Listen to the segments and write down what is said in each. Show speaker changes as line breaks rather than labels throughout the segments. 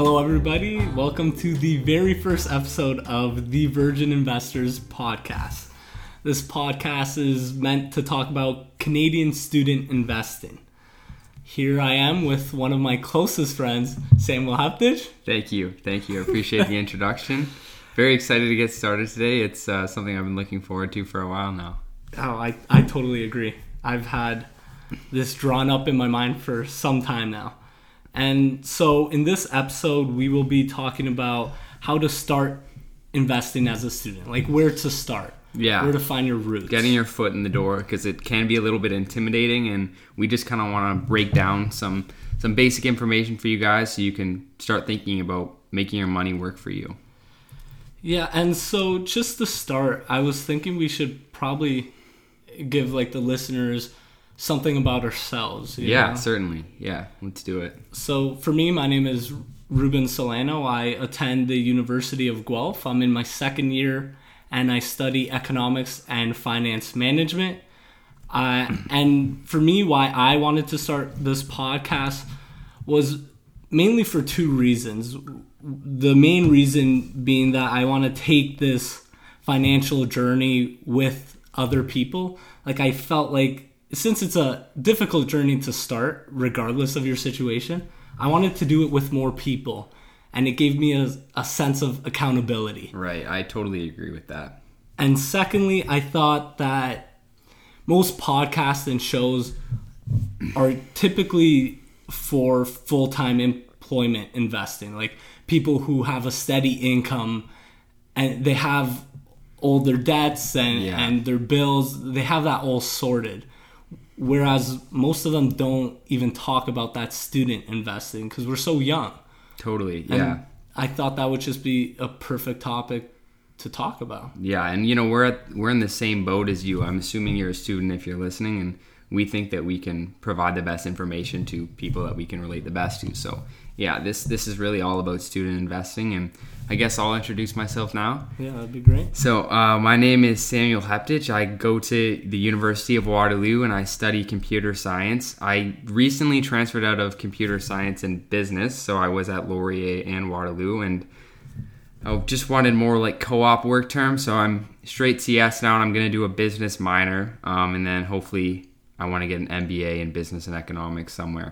Hello, everybody. Welcome to the very first episode of the Virgin Investors podcast. This podcast is meant to talk about Canadian student investing. Here I am with one of my closest friends, Samuel Heptich.
Thank you. I appreciate the introduction. Very excited to get started today. It's something I've been looking forward to for a while now.
Oh, I totally agree. I've had this drawn up in my mind for some time now. And so in this episode, we will be talking about how to start investing as a student, like where to start.
Yeah.
Where to find your roots.
Getting your foot in the door, because it can be a little bit intimidating, and we just kind of want to break down some basic information for you guys so you can start thinking about making your money work for you.
Yeah, and so just to start, I was thinking we should probably give like the listeners something about ourselves.
Yeah, certainly. Yeah, let's do it.
So for me, my name is Ruben Solano. I attend the University of Guelph. I'm in my second year, and I study economics and finance management. And for me, why I wanted to start this podcast was mainly for two reasons. The main reason being that I want to take this financial journey with other people. Like, I felt like since it's a difficult journey to start, regardless of your situation, I wanted to do it with more people. And it gave me a sense of accountability.
Right, I totally agree with that.
And secondly, I thought that most podcasts and shows are typically for full-time employment investing. Like people who have a steady income and they have all their debts and their bills, they have that all sorted. Whereas most of them don't even talk about that student investing because we're so young.
Totally, yeah.
And I thought that would just be a perfect topic to talk about.
Yeah, and we're in the same boat as you. I'm assuming you're a student if you're listening, and we think that we can provide the best information to people that we can relate the best to. So yeah, this is really all about student investing, and I guess I'll introduce myself now.
Yeah, that'd be great.
So my name is Samuel Heptich. I go to the University of Waterloo and I study computer science. I recently transferred out of computer science and business, so I was at Laurier and Waterloo, and I just wanted more like co-op work terms, so I'm straight CS now, and I'm going to do a business minor, and then hopefully I want to get an MBA in business and economics somewhere.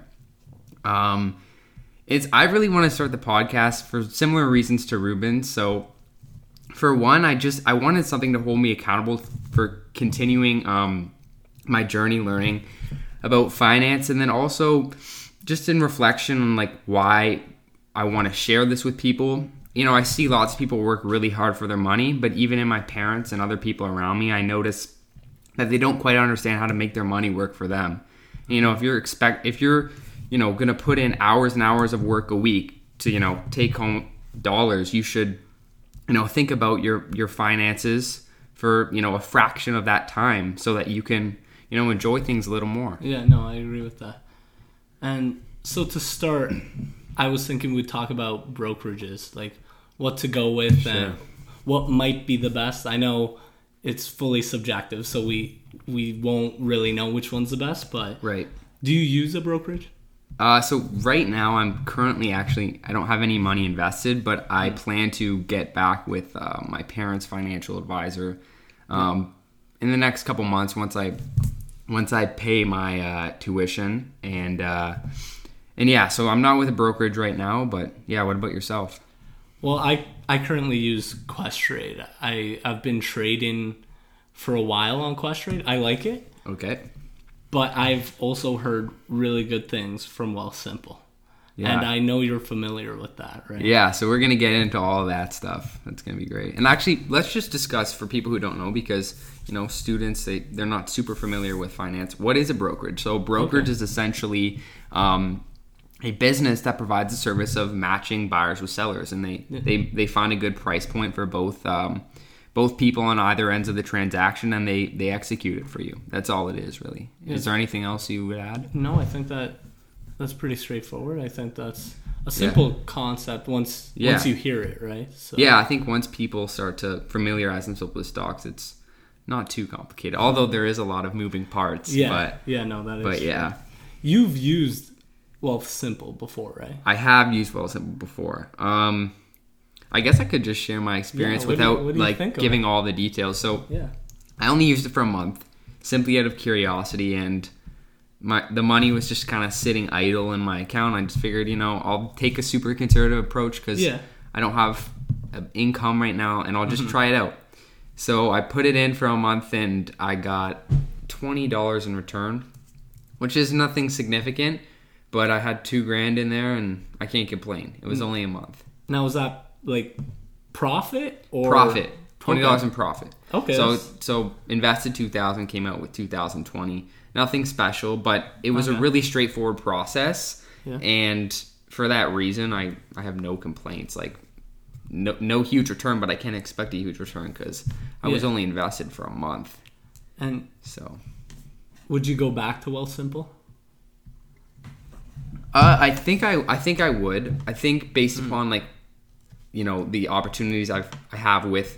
I really want to start the podcast for similar reasons to Ruben. So for one, I wanted something to hold me accountable for continuing my journey learning about finance, and then also just in reflection on like why I want to share this with people. I see lots of people work really hard for their money, but even in my parents and other people around me, I notice that they don't quite understand how to make their money work for them. If you're going to put in hours and hours of work a week to, take home dollars, you should, think about your finances for, a fraction of that time so that you can, enjoy things a little more.
Yeah, no, I agree with that. And so to start, I was thinking we'd talk about brokerages, like what to go with. Sure. And what might be the best. I know it's fully subjective, so we won't really know which one's the best, but
right.
Do you use a brokerage?
So right now I'm currently I don't have any money invested, but I plan to get back with my parents' financial advisor in the next couple months once I pay my tuition and yeah, so I'm not with a brokerage right now, but yeah, what about yourself?
Well, I currently use Questrade. I've been trading for a while on Questrade. I like it.
Okay.
But I've also heard really good things from Wealthsimple. Yeah. And I know you're familiar with that, right?
Yeah, so we're going to get into all of that stuff. That's going to be great. And actually, let's just discuss for people who don't know, because, students, they're not super familiar with finance. What is a brokerage? So a brokerage is essentially a business that provides the service of matching buyers with sellers. And they find a good price point for both people on either ends of the transaction, and they execute it for you. That's all it is, really. Yeah. Is there anything else you would add?
No, I think that's pretty straightforward. I think that's a simple concept once you hear it, right? So.
Yeah, I think once people start to familiarize themselves with stocks, it's not too complicated. Although there is a lot of moving parts.
Yeah, that is.
But yeah.
You've used Wealthsimple before, right?
I have used Wealthsimple before. I guess I could just share my experience without like giving all the details. So
yeah,
I only used it for a month, simply out of curiosity, and the money was just kind of sitting idle in my account. I just figured, I'll take a super conservative approach because I don't have an income right now, and I'll just try it out. So I put it in for a month, and I got $20 in return, which is nothing significant, but I had $2,000 in there, and I can't complain. It was only a month.
Now, was that like profit or
profit? $20 in profit.
Okay.
So invested $2,000, came out with $2,020. Nothing special, but it was a really straightforward process, and for that reason, I have no complaints. Like no huge return, but I can't expect a huge return because I was only invested for a month.
And
so,
would you go back to Wealthsimple?
I think I would. I think based upon like, the opportunities I have with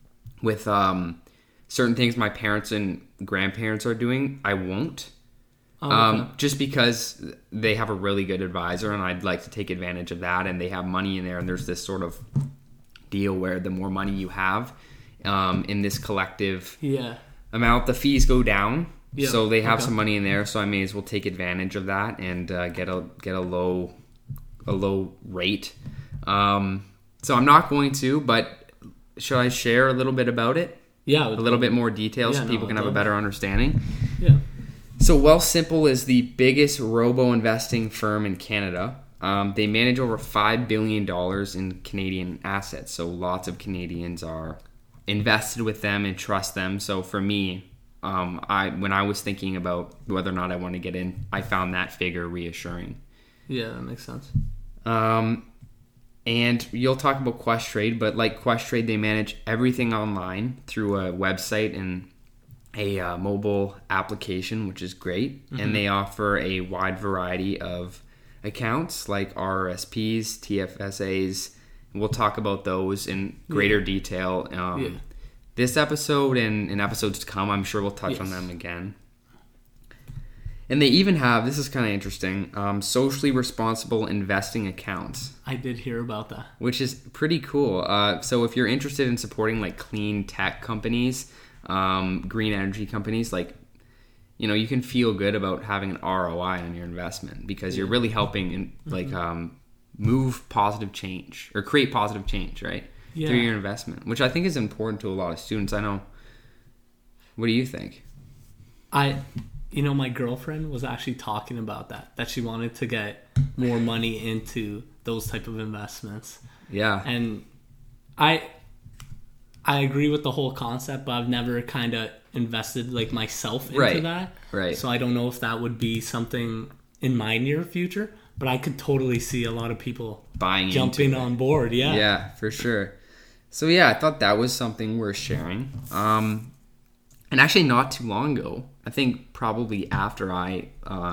certain things my parents and grandparents are doing, I won't. Just because they have a really good advisor, and I'd like to take advantage of that, and they have money in there, and there's this sort of deal where the more money you have in this collective amount, the fees go down. Yeah. So they have some money in there, so I may as well take advantage of that and get a low rate. So I'm not going to, but should I share a little bit about it?
Yeah,
a little bit more detail so people can have a better understanding.
Yeah.
So Wealthsimple is the biggest robo-investing firm in Canada. They manage over $5 billion in Canadian assets. So lots of Canadians are invested with them and trust them. So for me, when I was thinking about whether or not I want to get in, I found that figure reassuring.
Yeah, that makes sense.
And you'll talk about Questrade, but like Questrade, they manage everything online through a website and a mobile application, which is great. Mm-hmm. And they offer a wide variety of accounts like RRSPs, TFSAs. We'll talk about those in greater detail. This episode and in episodes to come, I'm sure we'll touch on them again. And they even have, this is kind of interesting, socially responsible investing accounts.
I did hear about that. Which
is pretty cool. So if you're interested in supporting like clean tech companies, green energy companies, like, you can feel good about having an ROI on your investment because you're really helping in, like move positive change or create positive change, right? Yeah. Through your investment, which I think is important to a lot of students. I know. What do you think?
My girlfriend was actually talking about that she wanted to get more money into those type of investments.
Yeah.
And I agree with the whole concept, but I've never kind of invested like myself into that.
Right.
So I don't know if that would be something in my near future, but I could totally see a lot of people jumping on board. Yeah.
Yeah, for sure. So yeah, I thought that was something worth sharing. And actually not too long ago, I think probably after I,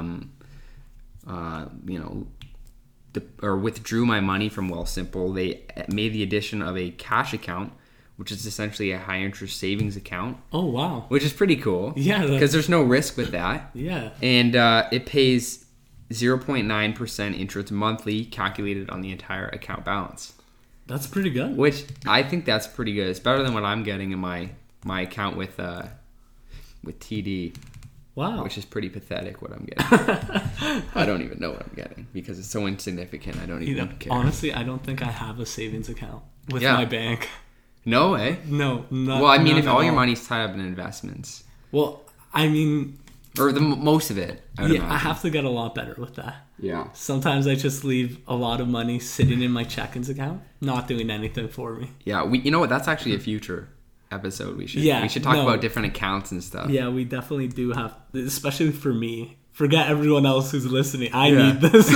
withdrew my money from Wealthsimple, they made the addition of a cash account, which is essentially a high interest savings account.
Oh, wow.
Which is pretty cool.
Yeah.
Because there's no risk with that.
Yeah.
And it pays 0.9% interest monthly calculated on the entire account balance.
That's pretty good.
Which I think that's pretty good. It's better than what I'm getting in my account with TD.
Wow.
Which is pretty pathetic what I'm getting. I don't even know what I'm getting because it's so insignificant. I don't even care.
Honestly, I don't think I have a savings account with my bank.
No way?
No.
Well, I mean, if all your money's tied up in investments.
Well, I mean...
Or most of it.
I have to get a lot better with that.
Yeah.
Sometimes I just leave a lot of money sitting in my check-ins account, not doing anything for me.
Yeah, you know what? That's actually a future episode. We should talk about different accounts and stuff.
Yeah, we definitely do have, especially for me. Forget everyone else who's listening. I need this.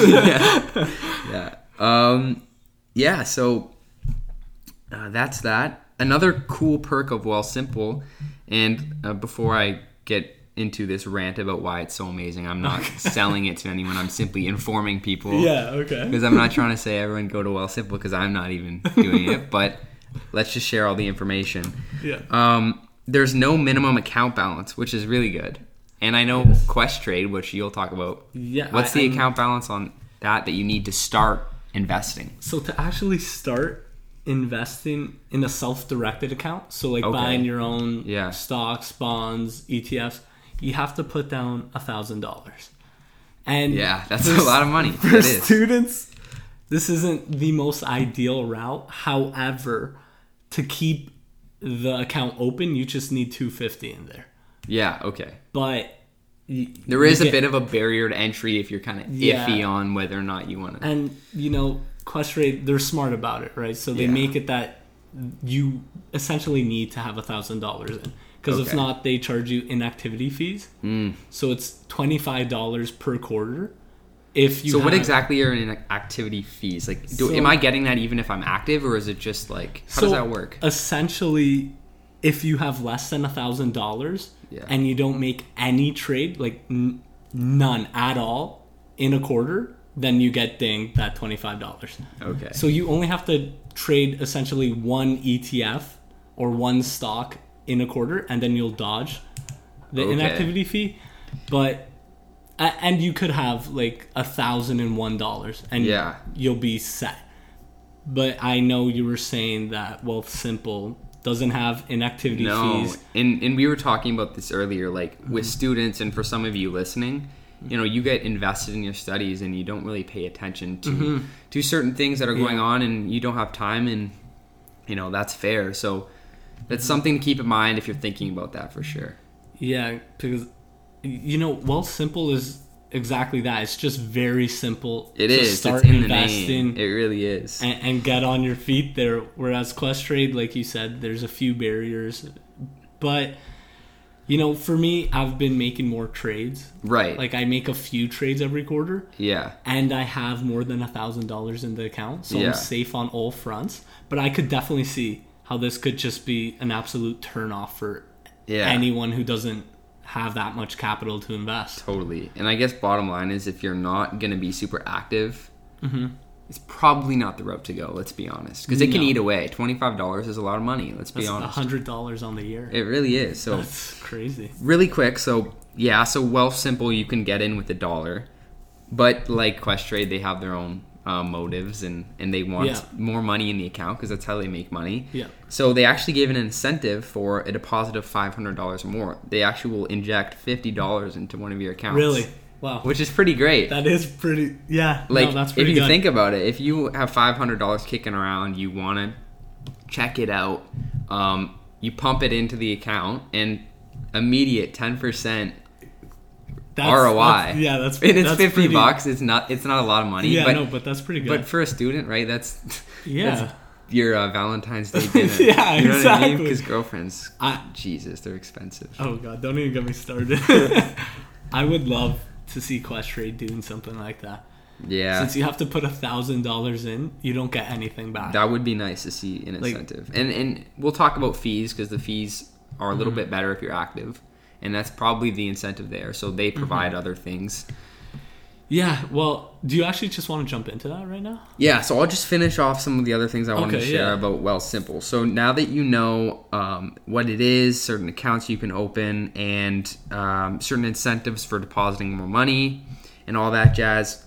Yeah. So that's that. Another cool perk of Wealthsimple, and before I get into this rant about why it's so amazing, I'm not selling it to anyone. I'm simply informing people.
Yeah, okay.
Because I'm not trying to say everyone go to Wealthsimple because I'm not even doing it. But let's just share all the information.
Yeah.
There's no minimum account balance, which is really good. And I know
Yes.
Questrade, which you'll talk about.
Yeah.
What's the account balance on that you need to start investing?
So to actually start investing in a self-directed account, so like
Okay.
buying your own
Yeah.
stocks, bonds, ETFs, you have to put down $1,000. And
Yeah, that's
for
a lot of money.
For
It is.
students, this isn't the most ideal route. However, to keep the account open, you just need $250 in there.
Yeah, okay.
But
There is a bit of a barrier to entry if you're kind of
Yeah.
iffy on whether or not you want to.
And, Questrade, they're smart about it, right? So they
Yeah.
make it that you essentially need to have $1,000 in. Because if
Okay.
not, they charge you inactivity fees. So it's $25 per quarter. If you
So what
have-
exactly are activity fees? Like,
So-
am I getting that even if I'm active, or is it just like, how does that work?
Essentially, if you have less than $1,000
Yeah.
and you don't make any trade, like none at all in a quarter, then you get dinged that $25.
Okay.
So you only have to trade essentially one ETF or one stock in a quarter, and then you'll dodge the
Okay.
inactivity fee. But and you could have like $1,001, and
Yeah.
you'll be set. But I know you were saying that Wealthsimple doesn't have inactivity fees.
and we were talking about this earlier, like with students, and for some of you listening, you get invested in your studies and you don't really pay attention to certain things that are going on, and you don't have time, and that's fair. So that's something to keep in mind if you're thinking about that, for sure.
Yeah, because Wealthsimple is exactly that. It's just very simple.
It
to
is.
start
It's in the
investing
name. It really is.
and get on your feet there. Whereas Questrade, like you said, there's a few barriers, but for me, I've been making more trades.
Right.
Like I make a few trades every quarter.
Yeah.
And I have more than $1,000 in the account, so
Yeah.
I'm safe on all fronts. But I could definitely see how this could just be an absolute turnoff for anyone who doesn't have that much capital to invest.
Totally. And I guess bottom line is, if you're not going to be super active, it's probably not the route to go, let's be honest. Because it can
No.
eat away. $25 is a lot of money, let's be
That's
honest.
$100 on the year.
It really is. So
That's crazy.
really quick, so Wealthsimple you can get in with $1. But like Questrade, they have their own motives, and they want more money in the account, because that's how they make money.
Yeah.
So they actually gave an incentive for a deposit of $500 or more. They actually will inject $50 into one of your accounts.
Really? Wow.
Which is pretty great.
That is pretty. Yeah.
Like,
no, that's
if
pretty
you
good.
think about it, if you have $500 kicking around, you want to check it out, you pump it into the account, and immediate 10% ROI.
That's
and it's
that's
$50.
pretty-
It's not a lot of money.
Yeah, but that's pretty good.
But for a student, right? That's your Valentine's Day dinner.
Yeah,
you know what I mean?
exactly.
Because girlfriends, Jesus, they're expensive.
Oh god, don't even get me started. I would love to see Questrade doing something like that.
Yeah,
Since you have to put $1,000 in, you don't get anything back.
that would be nice to see an incentive. And we'll talk about fees, because the fees are a little bit better if you're active, and that's probably the incentive there. So they provide other things.
Yeah, well, do you actually just want to jump into that right now?
Yeah, so I'll just finish off some of the other things I wanted to share
yeah.
about Wealthsimple. So now that you know what it is, certain accounts you can open, and certain incentives for depositing more money, and all that jazz,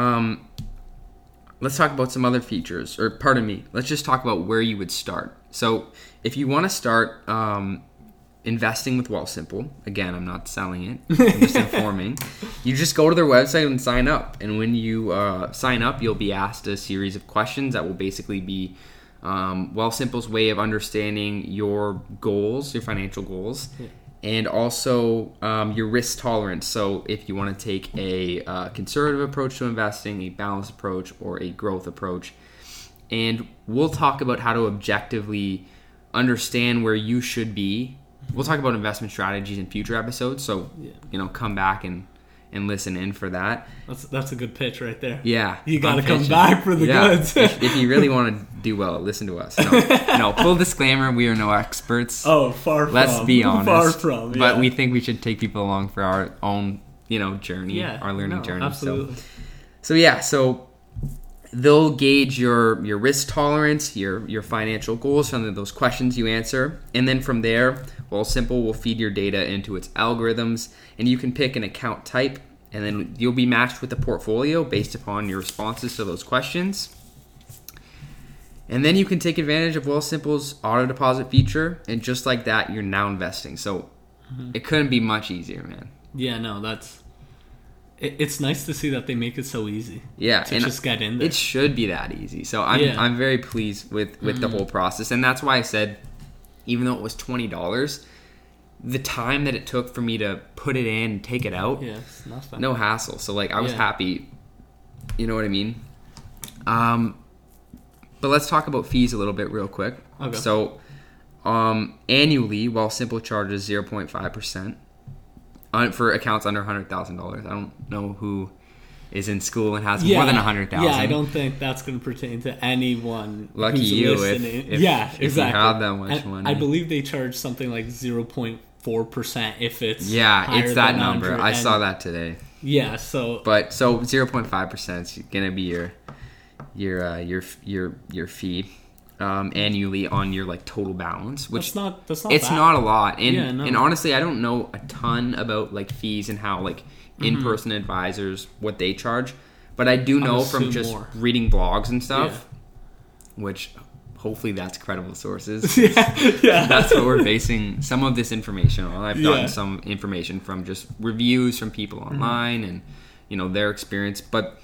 let's talk about some other features. Or pardon me, let's just talk about where you would start. So if you want to start investing with Wealthsimple, again, I'm not selling it, I'm just informing. You just go to their website and sign up. And when you sign up, you'll be asked a series of questions that will basically be Wealthsimple's way of understanding your goals, your financial goals, and also your risk tolerance. So if you want to take a conservative approach to investing, a balanced approach, or a growth approach. And we'll talk about how to objectively understand where you should be. We'll talk about investment strategies in future episodes, so come back and listen in for that.
That's a good pitch right there.
Yeah,
You got to
I'm
come
pitching.
back for the goods.
if you really want to do well, listen to us. No, full disclaimer: we are no experts.
Oh, far from.
Let's be honest.
Far from.
But we think we should take people along for our own, journey, our learning journey.
Absolutely.
So they'll gauge your risk tolerance, your financial goals from those questions you answer, and then from there, Wealthsimple will feed your data into its algorithms, and you can pick an account type, and then you'll be matched with a portfolio based upon your responses to those questions. And then you can take advantage of Wealthsimple's auto deposit feature, and just like that, you're now investing. So it couldn't be much easier, man.
Yeah, no, it's nice to see that they make it so easy.
Yeah,
to just get in there.
It should be that easy. So I'm very pleased with the whole process, and that's why I said, even though it was $20, the time that it took for me to put it in and take it out,
it's nothing.
No hassle. So like I was happy. You know what I mean? But let's talk about fees a little bit real quick.
Okay.
So annually, Wealthsimple charges 0.5% for accounts under $100,000. I don't know who is in school and has more than 100,000.
Yeah, I don't think that's going to pertain to anyone.
Lucky
who's
you
listening.
if
exactly.
you have that much money.
I believe they charge something like 0.4% if it's
it's
higher
that
than
number.
100.
I saw that today.
Yeah, so
0.5% is gonna be your fee annually on your like total balance, which
that's
it's
bad.
not a lot. And
Yeah, no.
and honestly, I don't know a ton about like fees and how like in-person advisors what they charge, but I do know from just reading blogs and stuff, which hopefully that's credible sources.
yeah.
That's what we're basing some of this information on. I've gotten some information from just reviews from people online and their experience, but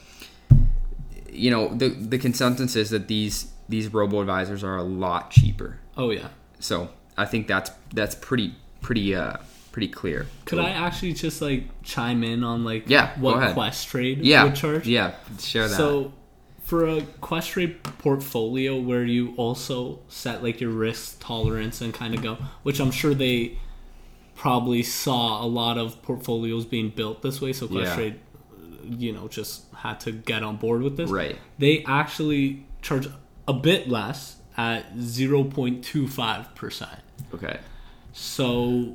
the consensus is that these robo advisors are a lot cheaper.
Oh yeah.
So I think that's pretty clear.
Could I actually just like chime in on like what Questrade would charge?
Yeah, share that.
So for a Questrade portfolio where you also set like your risk tolerance and kind of go, which I'm sure they probably saw a lot of portfolios being built this way, so Questrade just had to get on board with this.
Right.
They actually charge a bit less at 0.25%.
Okay.
So,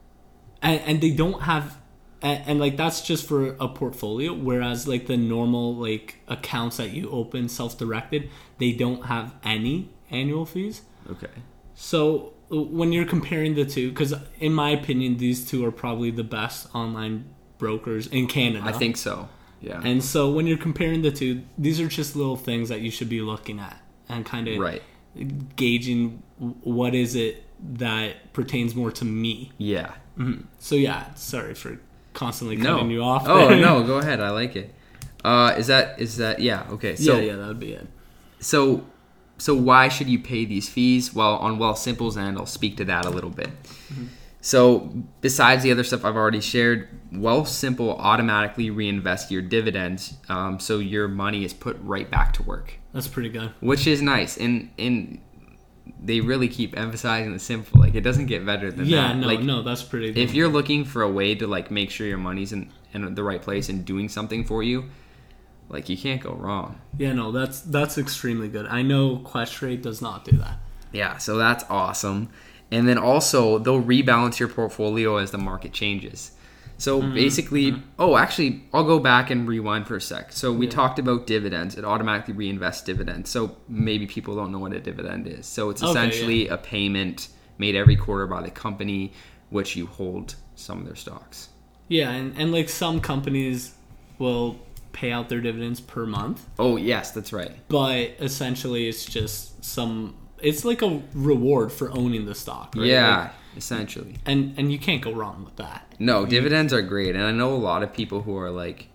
and they don't have, and like that's just for a portfolio, whereas like the normal like accounts that you open self-directed, they don't have any annual fees.
Okay.
So when you're comparing the two, because in my opinion, these two are probably the best online brokers in Canada.
I think so. Yeah.
And so when you're comparing the two, these are just little things that you should be looking at and kind of gauging what is it that pertains more to me.
Yeah.
Mm-hmm. So yeah, sorry for constantly cutting you off.
Oh no, go ahead. I like it. Is that yeah? Okay. So
yeah, that would be it.
So why should you pay these fees? Well, on Wealthsimple's end, I'll speak to that a little bit. Mm-hmm. So besides the other stuff I've already shared, Wealthsimple automatically reinvests your dividends, so your money is put right back to work.
That's pretty good.
Which is nice, and they really keep emphasizing the simple. Like it doesn't get better than that.
Yeah,
no,
that's pretty good.
If you're looking for a way to like make sure your money's in the right place and doing something for you, like you can't go wrong.
Yeah, no, that's extremely good. I know Questrade does not do that.
Yeah, so that's awesome. And then also, they'll rebalance your portfolio as the market changes. So basically, actually, I'll go back and rewind for a sec. So we talked about dividends. It automatically reinvests dividends. So maybe people don't know what a dividend is. So it's essentially a payment made every quarter by the company, which you hold some of their stocks.
Yeah, and like some companies will pay out their dividends per month.
Oh, yes, that's right.
But essentially, it's just it's like a reward for owning the stock, right?
Yeah,
like,
essentially.
And you can't go wrong with that.
No, dividends are great. And I know a lot of people who are like,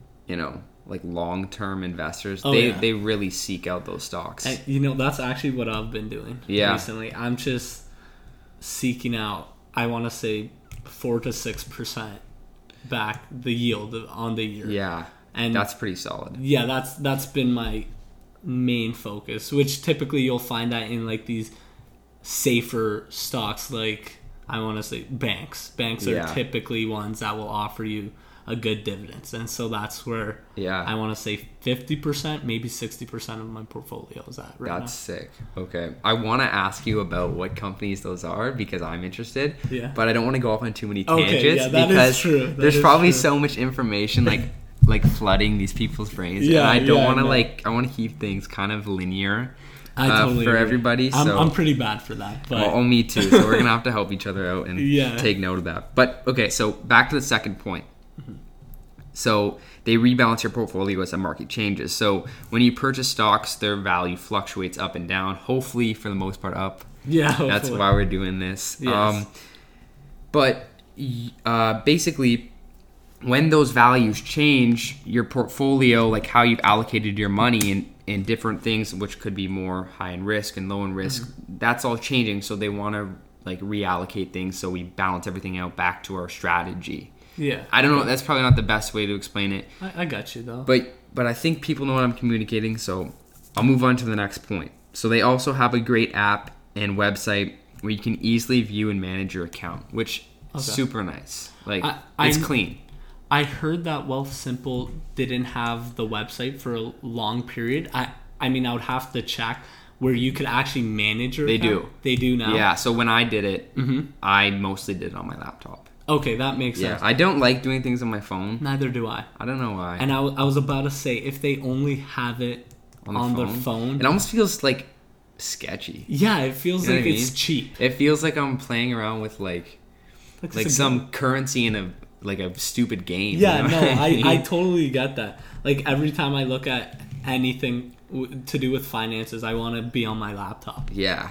like long-term investors, they really seek out those stocks.
And, that's actually what I've been doing recently. I'm just seeking out, I want to say 4 to 6% back the yield on the year.
Yeah, and that's pretty solid.
Yeah, that's been my main focus, which typically you'll find that in like these safer stocks, like I want to say banks are typically ones that will offer you a good dividends, and so that's where I want to say 50%, maybe 60% of my portfolio is at right now.
That's sick. Okay, I want to ask you about what companies those are because I'm interested, but I don't want to go off on too many tangents
that
because
is true.
there's probably so much information like like flooding these people's brains.
Yeah,
and I don't want to
no.
I want to keep things kind of linear
I totally
for
agree.
everybody. So
I'm pretty bad for that. But
well, me too. So we're gonna have to help each other out and
Yeah.
take note of that. But okay, so back to the second point. So they rebalance your portfolio as the market changes. So when you purchase stocks, their value fluctuates up and down. Hopefully, for the most part, up.
yeah,
That's
hopefully.
why we're doing this.
Yes.
But basically, when those values change, your portfolio, like how you've allocated your money in different things, which could be more high in risk and low in risk, that's all changing. So they want to like reallocate things so we balance everything out back to our strategy.
Yeah,
I don't know. That's probably not the best way to explain it.
I got you though.
But I think people know what I'm communicating, so I'll move on to the next point. So they also have a great app and website where you can easily view and manage your account, which is super nice. Like it's clean.
I heard that Wealthsimple didn't have the website for a long period. I mean, I would have to check where you could actually manage your account.
do.
They do now?
Yeah, so when I did it, I mostly did it on my laptop.
Okay, that makes
Yeah,
sense.
I don't like doing things on my phone.
Neither do I.
I don't know why.
And I was about to say, if they only have it on their phone.
It almost feels like sketchy.
Yeah, it feels
You know
like
what I
it's
mean?
cheap.
It feels like I'm playing around with like some currency in a stupid game.
Yeah,
you know
no,
what
I
mean?
totally get that. Like every time I look at anything to do with finances, I want to be on my laptop.
Yeah.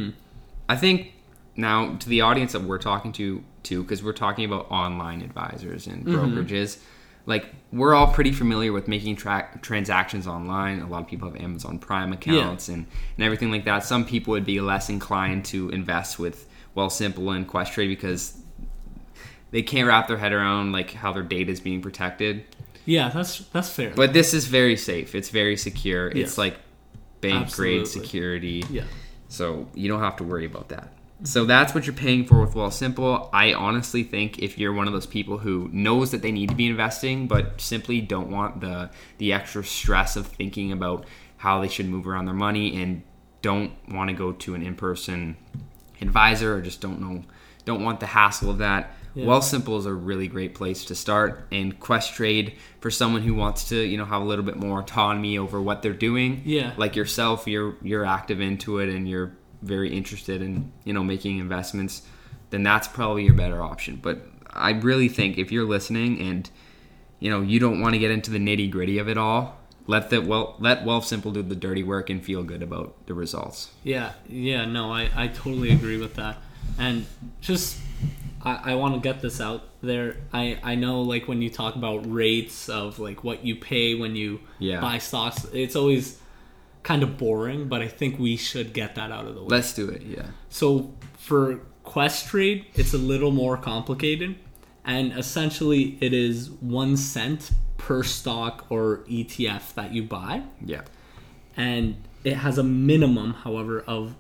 I think now to the audience that we're talking to, because we're talking about online advisors and brokerages, like we're all pretty familiar with making transactions online. A lot of people have Amazon Prime accounts and everything like that. Some people would be less inclined to invest with Wealthsimple and Questrade because they can't wrap their head around like how their data is being protected.
Yeah, that's fair.
But this is very safe. It's very secure.
Yes.
It's like bank
Absolutely.
grade security.
Yeah.
So you don't have to worry about that. So that's what you're paying for with Wealthsimple. I honestly think if you're one of those people who knows that they need to be investing, but simply don't want the extra stress of thinking about how they should move around their money and don't want to go to an in-person advisor or just don't want the hassle of that,
Yeah.
Wealthsimple is a really great place to start. And Questrade for someone who wants to, have a little bit more autonomy over what they're doing.
Yeah.
Like yourself, you're active into it and you're very interested in, making investments, then that's probably your better option. But I really think if you're listening and, you don't want to get into the nitty gritty of it all, let Wealthsimple do the dirty work and feel good about the results.
Yeah, no, I totally agree with that. And just, I want to get this out there. I know, like, when you talk about rates of, like, what you pay when you buy stocks, it's always kind of boring, but I think we should get that out of the way.
Let's do it, yeah.
So, for Questrade, it's a little more complicated. And essentially, it is 1 cent per stock or ETF that you buy.
Yeah.
And it has a minimum, however, of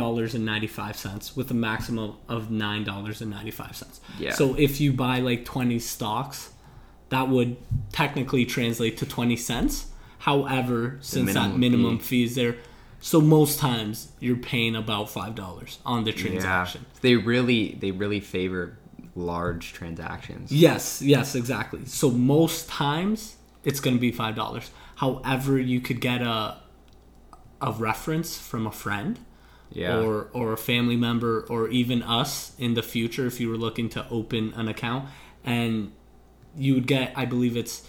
$4.95 with a maximum of $9.95.
Yeah.
So if you buy like 20 stocks, that would technically translate to 20 cents. However, since that minimum fee is there, so most times you're paying about $5 on the transaction.
Yeah. They really favor large transactions.
Yes, exactly. So most times it's going to be $5. However, you could get a reference from a friend or a family member or even us in the future if you were looking to open an account, and you would get, I believe it's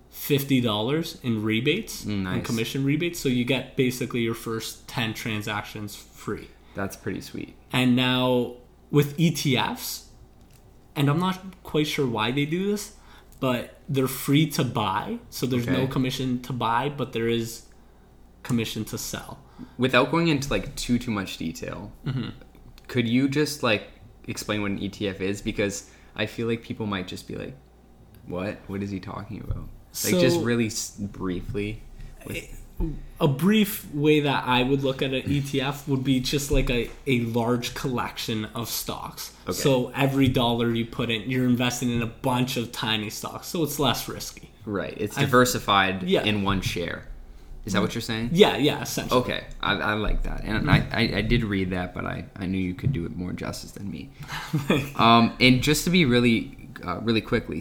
$50 in rebates, in commission rebates. So you get basically your first 10 transactions free.
That's pretty sweet.
And now with ETFs, and I'm not quite sure why they do this, but they're free to buy. So there's no commission to buy, but there is commission to sell.
Without going into like too much detail, could you just like explain what an ETF is? Because I feel like people might just be like, what is he talking about? Like,
So,
just really briefly.
a brief way that I would look at an ETF would be just like a large collection of stocks.
Okay.
So every dollar you put in, you're investing in a bunch of tiny stocks, so it's less risky.
Right. It's diversified in one share. Is that what you're saying?
Yeah, essentially.
Okay. I like that. And I did read that, but I knew you could do it more justice than me. And just to be really quickly, so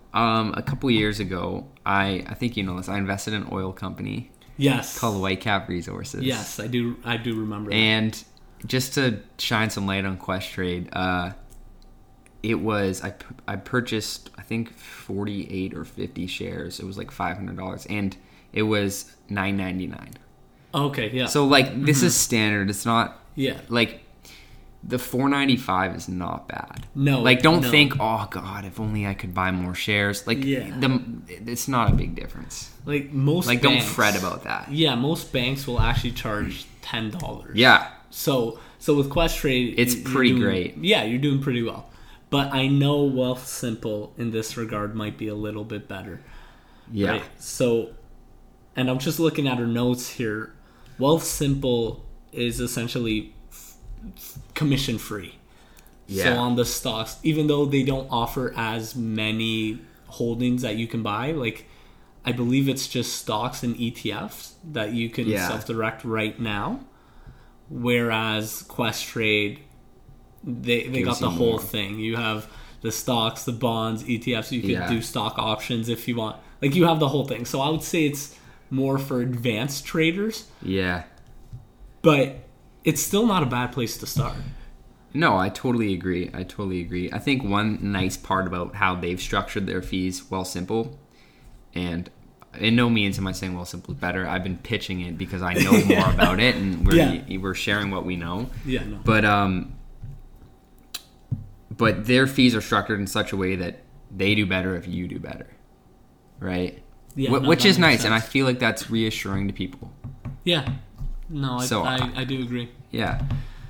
A couple years ago, I think you know this. I invested in an oil company
Yes.
called Whitecap Resources.
Yes, I do remember that.
And just to shine some light on Questrade, it was I purchased I think 48 or 50 shares. It was like $500, and it was $9.99.
Okay, yeah.
So like this is standard. It's not
yeah.
like the $4.95 is not bad.
No.
Like don't
no.
think, oh God, if only I could buy more shares. Like
Yeah.
it's not a big difference.
Like most
Like
banks,
don't fret about that.
Yeah, most banks will actually charge $10.
Yeah.
So with Questrade,
It's pretty great.
Yeah, you're doing pretty well. But I know Wealthsimple in this regard might be a little bit better.
Yeah.
Right? So, and I'm just looking at her notes here. Wealthsimple is essentially commission free.
Yeah.
So on the stocks, even though they don't offer as many holdings that you can buy, like I believe it's just stocks and ETFs that you can self-direct right now. Whereas Questrade, they got the whole thing. You have the stocks, the bonds, ETFs. You can do stock options if you want. Like you have the whole thing. So I would say it's more for advanced traders.
Yeah.
But it's still not a bad place to start.
No, I totally agree. I think one nice part about how they've structured their fees, Wealthsimple, and in no means am I saying Wealthsimple is better. I've been pitching it because I know more about it, and we're sharing what we know.
Yeah, no.
But their fees are structured in such a way that they do better if you do better, right?
Yeah,
which is nice,
sense.
and I feel like that's reassuring to people.
Yeah. No, I do agree.
Yeah.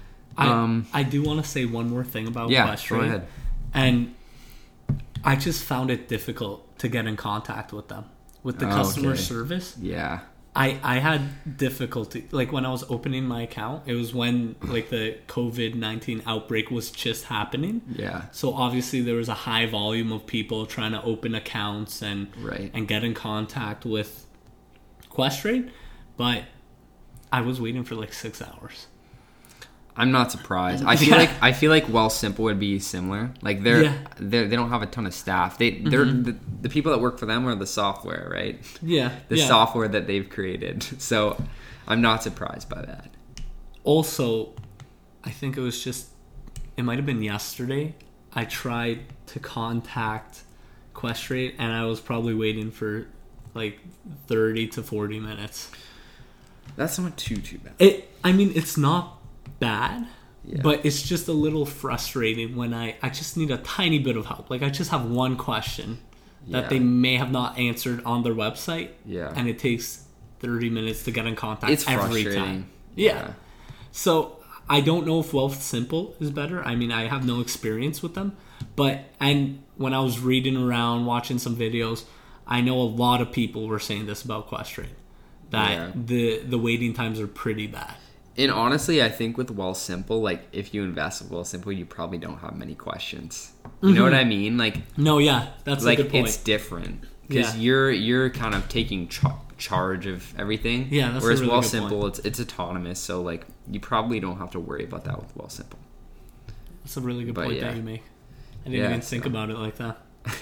I do want to say one more thing about Questrade.
Go ahead.
And I just found it difficult to get in contact with them. With the customer service.
Yeah.
I had difficulty. Like when I was opening my account, it was when like the COVID-19 outbreak was just happening.
Yeah.
So obviously there was a high volume of people trying to open accounts and get in contact with Questrade. But I was waiting for like 6 hours.
I'm not surprised. I feel like Wealthsimple would be similar. Like they don't have a ton of staff. They're the people that work for them are the software, right?
Yeah.
The software that they've created. So I'm not surprised by that.
Also, I think it might have been yesterday. I tried to contact Questrade and I was probably waiting for like 30 to 40 minutes.
That's not too bad.
It's not bad, but it's just a little frustrating when I just need a tiny bit of help. Like I just have one question that they may have not answered on their website, and it takes 30 minutes to get in contact.
It's
every
frustrating.
time. Yeah. So I don't know if Wealthsimple is better. I mean, I have no experience with them, and when I was reading around, watching some videos, I know a lot of people were saying this about Questrade, that the waiting times are pretty bad.
And honestly, I think with Wealthsimple, like if you invest with Wealthsimple, you probably don't have many questions. You know what I mean? Like
that's
like
a good point.
it's different because you're kind of taking charge of everything.
Yeah, that's
whereas
a really
Wealthsimple, it's autonomous, so like you probably don't have to worry about that with Wealthsimple.
That's a really good point that you make. I didn't even think about it like that.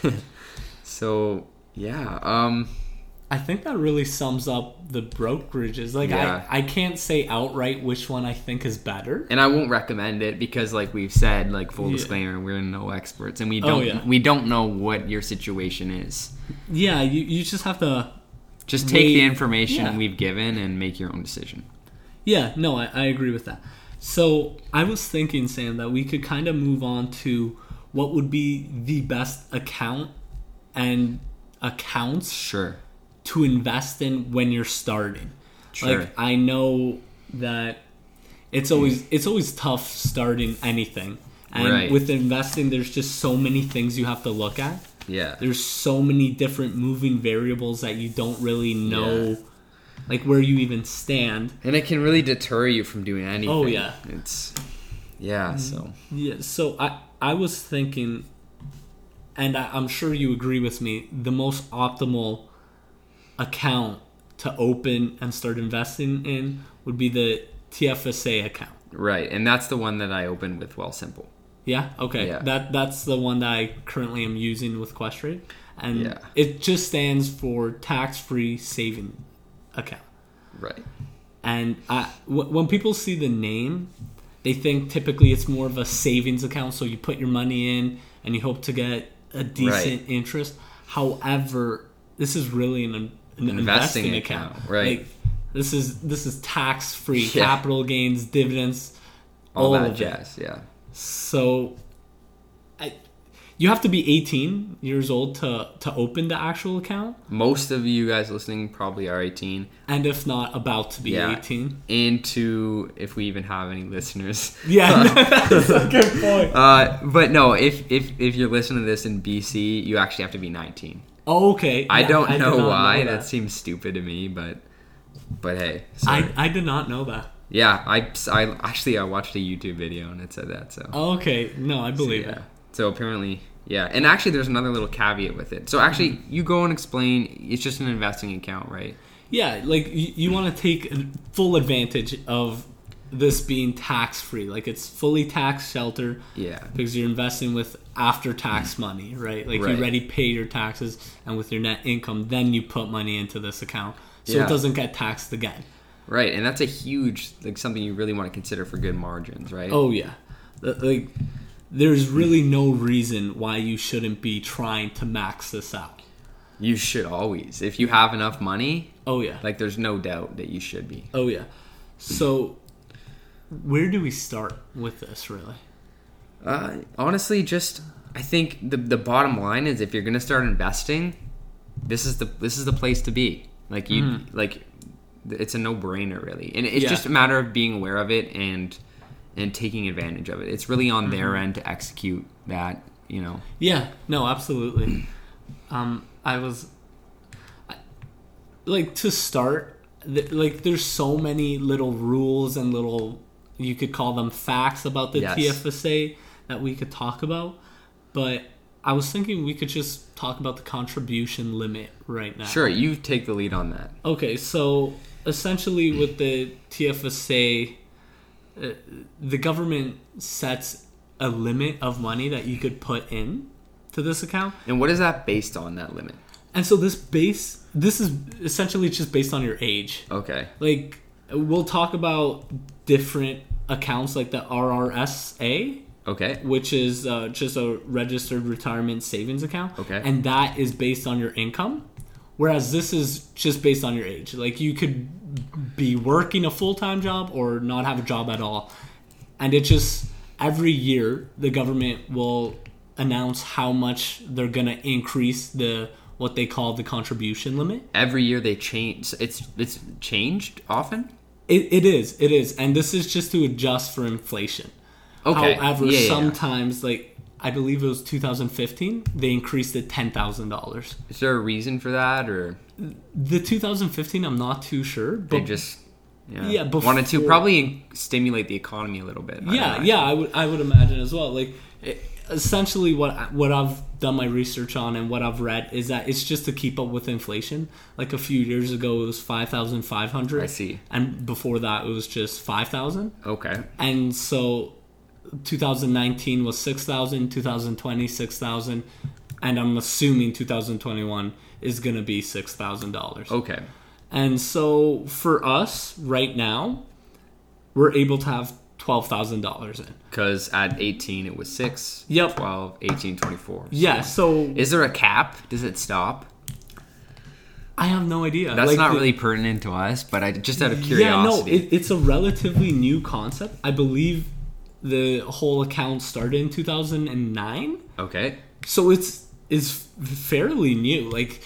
So yeah.
I think that really sums up the brokerages. Like I can't say outright which one I think is better.
And I won't recommend it because like we've said, like full disclaimer, we're no experts and we don't know what your situation is. Yeah,
you just have to
just take the information we've given and make your own decision.
Yeah, no, I agree with that. So I was thinking, Sam, that we could kind of move on to what would be the best account and accounts to invest in when you're starting. Like I know that it's always tough starting anything, and with investing there's just so many things you have to look at. There's so many different moving variables that you don't really know like where you even stand,
and it can really deter you from doing anything.
So I was thinking, and I'm sure you agree with me, the most optimal account to open and start investing in would be the TFSA account.
Right, and that's the one that I opened with Wealthsimple.
Yeah? Okay. Yeah. That's the one that I currently am using with Questrade. And
Yeah.
it just stands for tax-free saving account.
Right.
And when people see the name, they think typically it's more of a savings account. So you put your money in and you hope to get a decent interest. However, this is really an investing account.
Right.
Like, this is tax-free, capital gains, dividends,
all that
of
jazz.
it.
Yeah.
So you have to be 18 years old to open the actual account.
Most of you guys listening probably are 18.
And if not, about to be 18.
And if we even have any listeners.
Yeah, that's a good point.
But no, if you're listening to this in BC, you actually have to be 19.
Oh, okay. Yeah,
I don't know why.
Know
that seems stupid to me, but hey. Sorry.
I did not know that.
Yeah, I watched a YouTube video and it said that. So.
Oh, okay. No, I believe it.
So apparently, yeah. And actually, there's another little caveat with it. So actually, you go and explain. It's just an investing account, right?
Yeah, like you want to take full advantage of this being tax-free. Like it's fully tax shelter.
Yeah.
Because you're investing with after-tax money, right? Like you already pay your taxes, and with your net income, then you put money into this account. So it doesn't get taxed again.
Right, and that's a huge, something you really want to consider for good margins, right?
Oh, yeah. Like, there's really no reason why you shouldn't be trying to max this out.
You should always. If you have enough money,
oh, yeah.
Like, there's no doubt that you should be.
Oh, yeah. So, where do we start with this, really?
Honestly, I think the bottom line is if you're going to start investing, this is the place to be. Like, it's a no-brainer, really. And it's just a matter of being aware of it and taking advantage of it. It's really on their end to execute that,
Yeah, no, absolutely. To start, there's so many little rules and little, you could call them facts about the TFSA that we could talk about. But I was thinking we could just talk about the contribution limit right now.
Sure, you take the lead on that.
Okay, so essentially with the TFSA, the government sets a limit of money that you could put in to this account.
And what is that based on, that limit?
And so this is essentially just based on your age.
Okay.
Like, we'll talk about different accounts like the RRSA.
Okay.
Which is just a registered retirement savings account.
Okay.
And that is based on your income. Whereas this is just based on your age. Like, you could be working a full-time job or not have a job at all. And it just, every year, the government will announce how much they're going to increase what they call the contribution limit.
Every year they change. It's changed often?
It is. And this is just to adjust for inflation.
Okay.
However, sometimes, like, I believe it was 2015, they increased it $10,000.
Is there a reason for that, or
the 2015? I'm not too sure. But
they just wanted to probably stimulate the economy a little bit.
I would imagine as well. Like, essentially, what I've done my research on and what I've read is that it's just to keep up with inflation. Like a few years ago, it was 5,500.
I see.
And before that, it was just 5,000.
Okay.
And so 2019 was 6,000, 2020 6,000, and I'm assuming 2021 is going to be $6,000.
Okay.
And so for us right now, we're able to have $12,000 in.
Because at 18 it was 6,
Yep.
12, 18, 24.
Yeah, so
is there a cap? Does it stop?
I have no idea.
That's not really pertinent to us, but I just out of curiosity.
Yeah, no, it's a relatively new concept. I believe the whole account started in 2009.
Okay.
So it's fairly new. Like,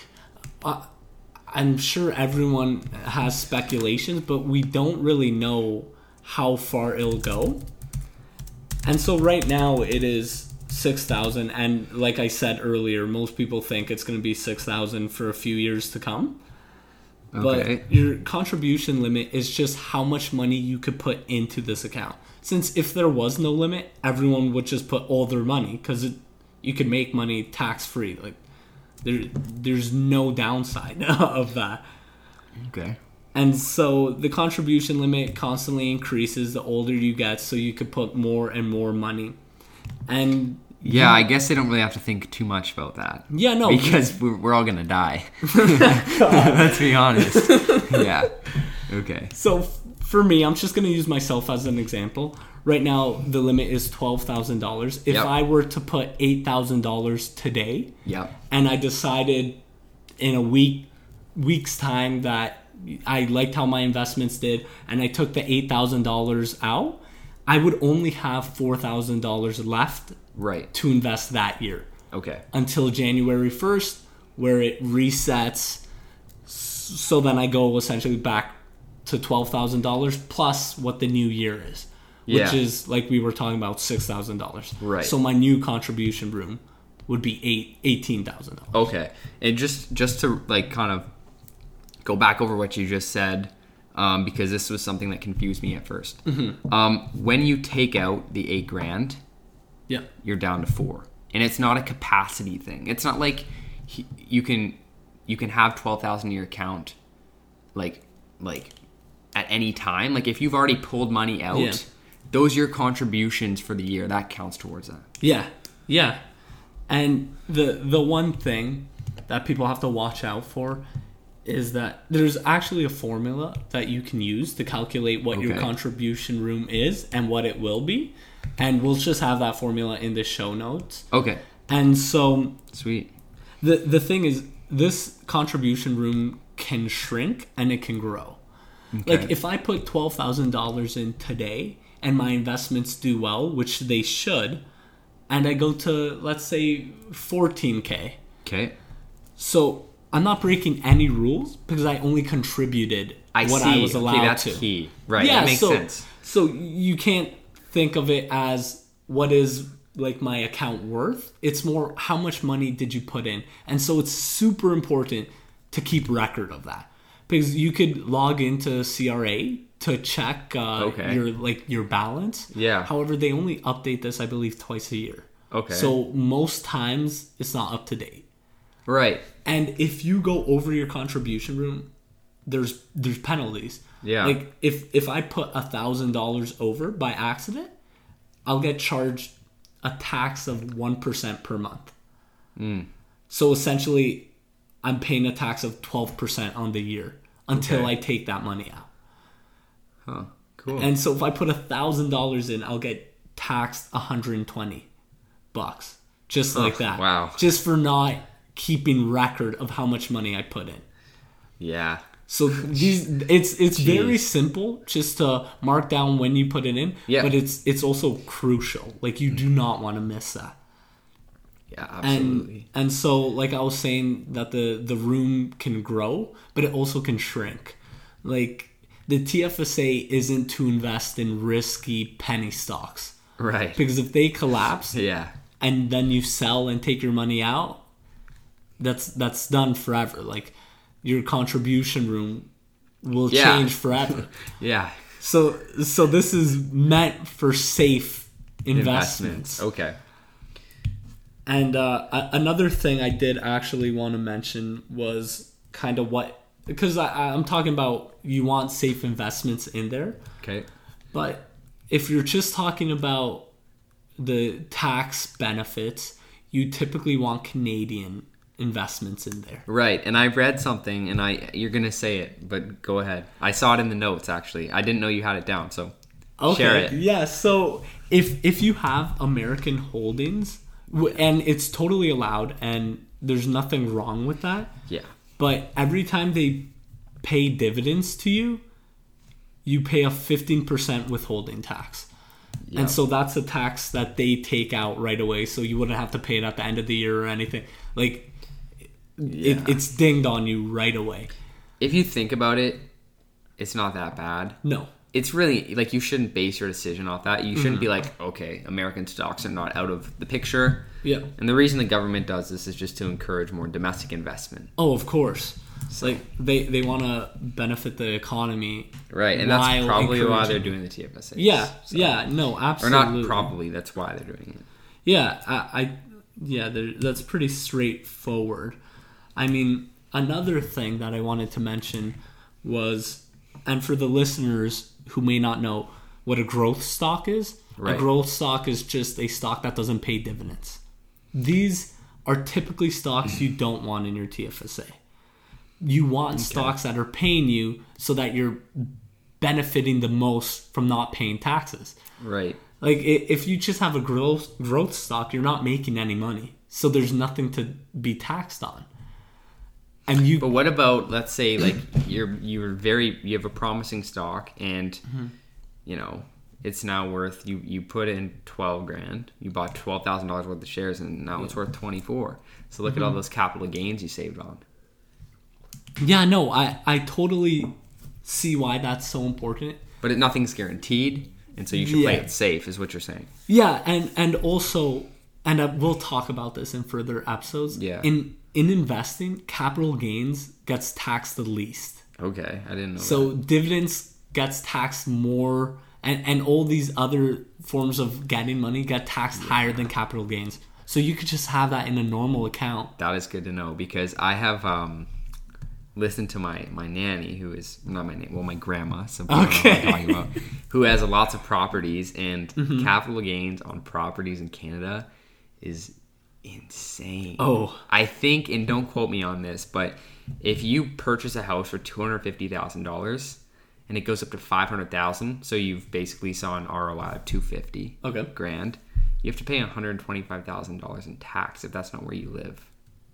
I'm sure everyone has speculations, but we don't really know how far it'll go. And so right now it is 6,000, and like I said earlier, most people think it's going to be 6,000 for a few years to come.
Okay.
But your contribution limit is just how much money you could put into this account. Since if there was no limit, everyone would just put all their money, because you could make money tax-free. Like, there's no downside of that.
Okay.
And so the contribution limit constantly increases the older you get, so you could put more and more money. And
Yeah, I guess they don't really have to think too much about that.
Yeah, no.
Because we're all going to die. Let's be honest. Yeah. Okay.
So for me, I'm just going to use myself as an example. Right now, the limit is $12,000. If I were to put $8,000 today, and I decided in a week's time that I liked how my investments did, and I took the $8,000 out, I would only have $4,000 left to invest that year.
Okay.
Until January 1st, where it resets. So then I go essentially back to $12,000 plus what the new year is, which is, like we were talking about, $6,000.
Right.
So my new contribution room would be $18,000.
Okay. And just to like kind of go back over what you just said, because this was something that confused me at first.
Mm-hmm.
When you take out the $8,000, you're down to $4,000, and it's not a capacity thing. It's not like you can have $12,000 in your account, like at any time. Like if you've already pulled money out, those are your contributions for the year. That counts towards that.
Yeah. And the one thing that people have to watch out for is that there's actually a formula that you can use to calculate what your contribution room is and what it will be. And we'll just have that formula in the show notes.
Okay.
And so...
Sweet.
The thing is, this contribution room can shrink and it can grow. Okay. Like, if I put $12,000 in today and my investments do well, which they should, and I go to, let's say, $14,000.
Okay.
So... I'm not breaking any rules because I only contributed I was allowed to.
That's key. Right, that makes sense.
So you can't think of it as what is like my account worth. It's more how much money did you put in. And so it's super important to keep record of that. Because you could log into CRA to check your balance.
Yeah.
However, they only update this, I believe, twice a year.
Okay.
So most times it's not up to date.
Right.
And if you go over your contribution room, there's penalties.
Yeah.
Like if I put $1,000 over by accident, I'll get charged a tax of 1% per month. So essentially, I'm paying a tax of 12% on the year until I take that money out.
Huh. Cool.
And so if I put $1,000 in, I'll get taxed $120, just like that.
Wow.
Just for not keeping record of how much money I put in.
Yeah.
So it's very simple just to mark down when you put it in, but it's also crucial. Like you do not want to miss that.
Yeah, absolutely.
And so like I was saying that the room can grow, but it also can shrink. Like the TFSA isn't to invest in risky penny stocks.
Right.
Because if they collapse, and then you sell and take your money out, that's done forever. Like your contribution room will change forever. So this is meant for safe investments.
Okay.
And another thing I did actually want to mention was kind of because I'm talking about you want safe investments in there.
Okay.
But if you're just talking about the tax benefits, you typically want Canadian investments in there.
Right. And I've read something, and you're going to say it, but go ahead. I saw it in the notes, actually. I didn't know you had it down, so share it.
Yeah, so if you have American holdings, and it's totally allowed, and there's nothing wrong with that.
Yeah.
But every time they pay dividends to you, you pay a 15% withholding tax. Yep. And so that's a tax that they take out right away, so you wouldn't have to pay it at the end of the year or anything. Like, it's dinged on you right away.
If you think about it, it's not that bad.
No.
It's really, like, you shouldn't base your decision off that. You shouldn't be like, okay, American stocks are not out of the picture.
Yeah.
And the reason the government does this is just to encourage more domestic investment.
Oh, of course. So, like, they want to benefit the economy.
Right, and that's probably why they're doing the TFSA.
Yeah, no, absolutely.
Or not probably, that's why they're doing it.
Yeah, that's pretty straightforward. I mean, another thing that I wanted to mention was, and for the listeners who may not know, what a growth stock is.
Right.
A growth stock is just a stock that doesn't pay dividends. These are typically stocks you don't want in your TFSA. You want stocks that are paying you so that you're benefiting the most from not paying taxes.
Right.
Like, if you just have a growth stock, you're not making any money. So there's nothing to be taxed on. And
But what about, let's say, like, you have a promising stock and, you know, it's now worth, you put in 12 grand, you bought $12,000 worth of shares, and now it's worth 24. So look at all those capital gains you saved on.
Yeah, no, I totally see why that's so important.
But nothing's guaranteed, and so you should play it safe, is what you're saying.
Yeah, and also, and we'll talk about this in further episodes.
Yeah.
In investing, capital gains gets taxed the least.
Okay, I didn't know that.
So dividends gets taxed more, and all these other forms of getting money get taxed higher than capital gains. So you could just have that in a normal account.
That is good to know, because I have listened to my nanny, who is not my nanny, well, my grandma, so people know what I'm talking about, who has lots of properties, and capital gains on properties in Canada is insane.
Oh,
I think, and don't quote me on this, but if you purchase a house for $250,000 and it goes up to $500,000, so you've basically saw an ROI of $250 grand, you have to pay $125,000 in tax if that's not where you live.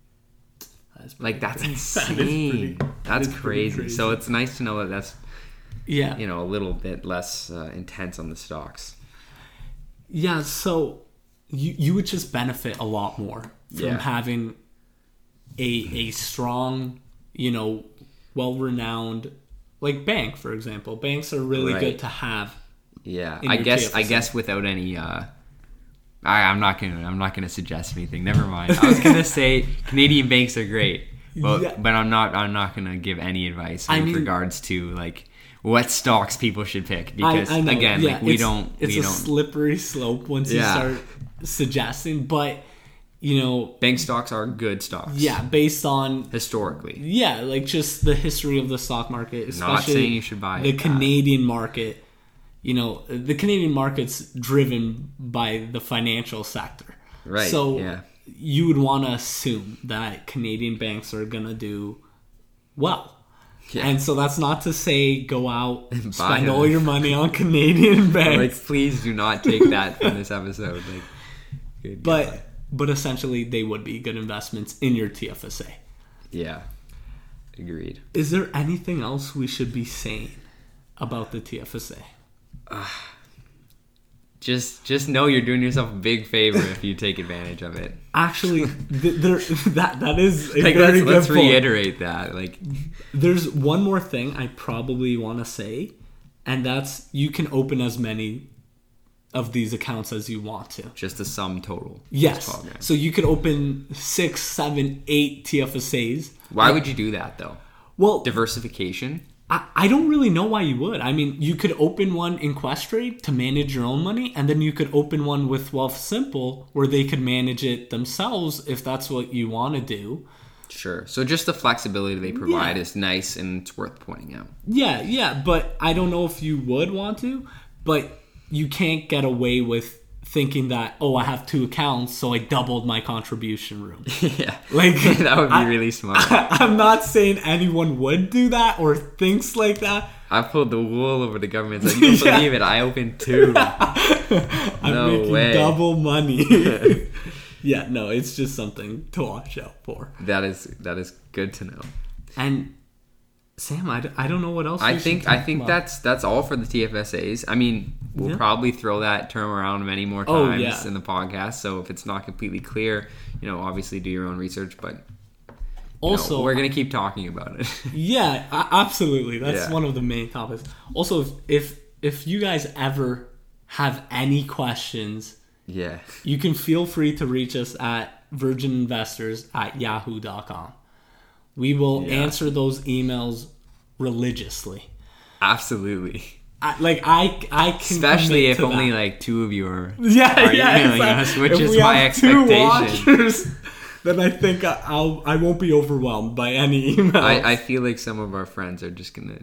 That's insane. That's crazy. So it's nice to know that that's a little bit less intense on the stocks.
Yeah, so you would just benefit a lot more from having a strong, well-renowned, like, bank, for example. Banks are really good to have.
Yeah, I guess without any I'm not gonna suggest anything. Never mind. I was gonna say Canadian banks are great, but I'm not gonna give any advice with regards to, like, what stocks people should pick, because again, like, we don't.
It's a slippery slope once you start suggesting, but
bank stocks are good stocks.
Yeah, based on
historically.
Yeah, like, just the history of the stock market, especially
not saying you should buy
the Canadian market. The Canadian market's driven by the financial sector.
Right.
So you would want to assume that Canadian banks are going to do well. Yeah. And so that's not to say go out and spend all your money on Canadian banks.
Like, please do not take that from this episode. Like,
but essentially, they would be good investments in your TFSA.
Yeah. Agreed.
Is there anything else we should be saying about the TFSA?
Just know you're doing yourself a big favor if you take advantage of it.
Actually, that is a very good
let's
point.
reiterate that. Like,
there's one more thing I probably want to say, and that's you can open as many of these accounts as you want to.
Just the sum total.
Yes. So you could open 6, 7, 8 TFSAs.
Why would you do that, though?
Well,
diversification.
I don't really know why you would. I mean, you could open one in Questrade to manage your own money, and then you could open one with Wealthsimple where they could manage it themselves if that's what you want to do.
Sure. So just the flexibility they provide is nice, and it's worth pointing out.
Yeah, but I don't know if you would want to, but you can't get away with thinking that, I have 2 accounts, so I doubled my contribution room.
Yeah.
Like,
that would be really smart.
I'm not saying anyone would do that or thinks like that.
I pulled the wool over the government. Like, you don't believe it. I opened 2.
I'm making double money. Yeah, no, it's just something to watch out for.
That is good to know.
And Sam, I don't know what else.
I think that's all for the TFSAs. I mean, we'll probably throw that term around many more times in the podcast. So if it's not completely clear, obviously do your own research. But also, we're gonna keep talking about it.
Yeah, absolutely. That's one of the main topics. Also, if you guys ever have any questions, you can feel free to reach us at virgininvestors@yahoo.com. We will answer those emails religiously.
Absolutely.
I can,
especially if only like 2 of you are
emailing
us, which is my expectation.
2 watchers, then I think I won't be overwhelmed by any emails.
I feel like some of our friends are just gonna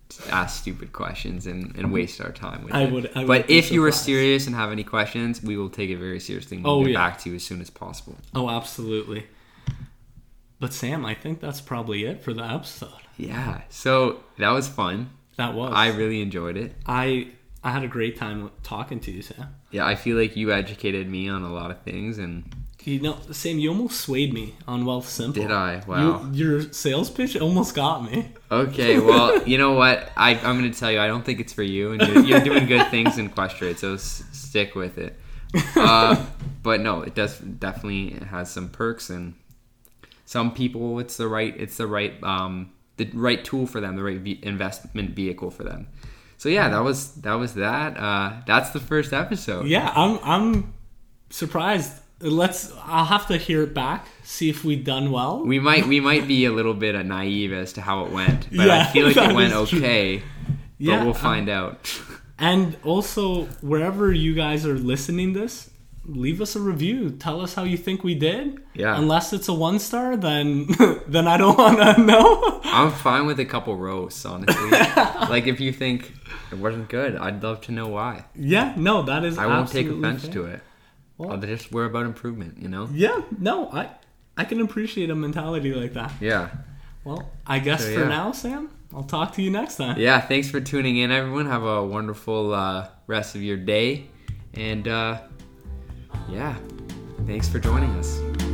ask stupid questions and waste our time with
I
it.
would
But
be
if you were
surprised.
serious and have any questions, we will take it very seriously and we'll get back to you as soon as possible.
Oh, absolutely. But Sam, I think that's probably it for the episode.
Yeah. So that was fun.
That was.
I really enjoyed it.
I had a great time talking to you, Sam.
Yeah, I feel like you educated me on a lot of things, and
Sam, you almost swayed me on Wealth Simple.
did I? Wow.
Your sales pitch almost got me.
Okay, well, you know what? I'm going to tell you, I don't think it's for you, and you're doing good things in Questrade, so stick with it. But no, it definitely has some perks, and some people, it's the right tool for them, the right investment vehicle for them. So yeah, that was that. That's the first episode.
Yeah, I'm surprised. I'll have to hear it back, see if we've done well.
We might be a little bit naive as to how it went, but
Yeah,
I feel like
that
it went
is true.
okay.
Yeah,
But we'll find out.
And also, wherever you guys are listening this, leave us a review. Tell us how you think we did.
Yeah.
Unless it's a 1-star, then I don't want to know.
I'm fine with a couple roasts, honestly. Like if you think it wasn't good, I'd love to know why.
Yeah, no, that is.
I won't take
absolutely
offense
fair.
to it.
Well,
We're about improvement, you know?
Yeah, no, I can appreciate a mentality like that.
Yeah.
Well, I guess
So,
for
yeah.
now, Sam, I'll talk to you next time.
Yeah, thanks for tuning in, everyone. Have a wonderful rest of your day. And yeah, thanks for joining us.